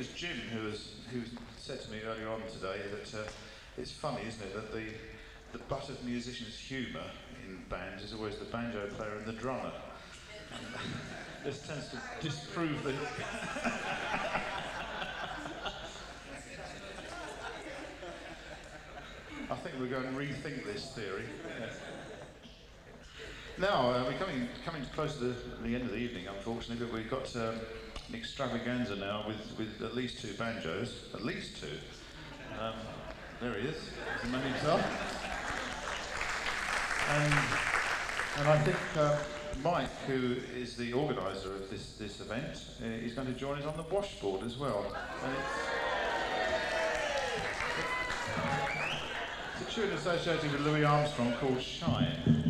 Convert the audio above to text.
was Jim who said to me earlier on today that it's funny, isn't it, that the butt of musicians' humour in bands is always the banjo player and the drummer. And this tends to disprove the... I think we're going to rethink this theory. Yeah. Now, we're coming close to the end of the evening, unfortunately, but we've got an extravaganza now with at least 2 banjos. At least 2. There he is. There's a man himself. And I think Mike, who is the organiser of this event, is going to join us on the washboard as well. And it's a tune associated with Louis Armstrong called Shine.